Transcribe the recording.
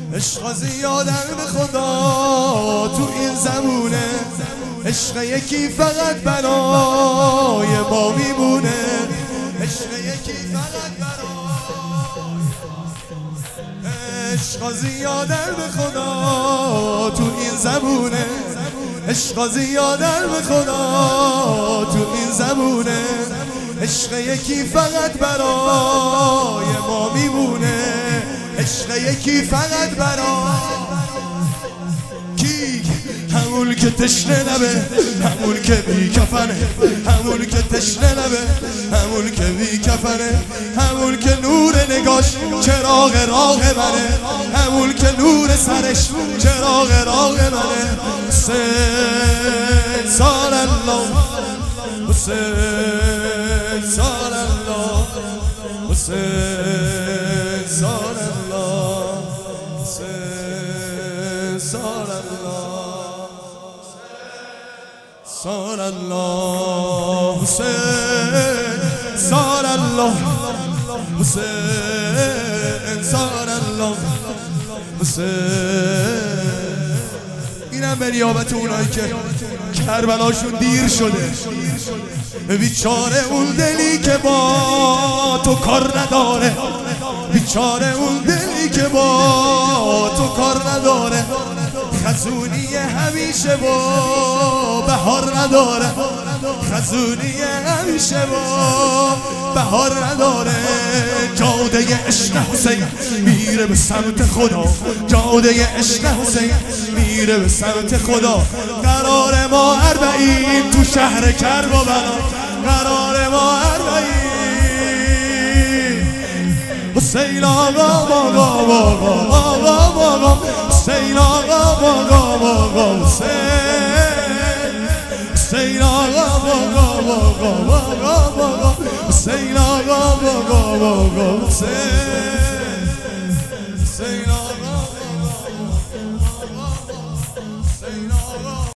عشق زیادن به خدا تو این زمونه، عشق یکی فقط برای ما میمونه، عشق یکی فقط برای عشق زیادن به خدا تو این زمونه، عشق زیادن به خدا تو این زمونه، عشق یکی فقط برای ما میمونه، عشق یکی فقط برای کی؟ همون که تشنه نبه، همون که بی کفنه، همون که تشنه نبه، همون که بی کفنه، همون که نور نگاش چراغ راه منه، همون که نور سرش چراغ راه منه. حسین سال الله، حسین سال الله، حسین سال الله، حسین سال الله، سال الله، حسین سال الله، حسین سال الله، حسین. اینم به نیابت اونایی که کربلاشون دیر شده، بیچاره اون دلی که با تو کار نداره، بیچاره اون دلی که با تو کار نداره، خزونی همیشه با بهار نداره، خزونی همیشه با بهار نداره. جاده عشق حسین میره به سمت خدا، جاده عشق حسین میره به سمت خدا. قرار ما اربعین تو شهر کربلا، قرار ما اربعین. حسین آقا آقا آقا آقا آقا، حسین آقا آقا آقا، حسین آقا آقا آقا آقا، حسین آقا آقا آقا، حسین آقا.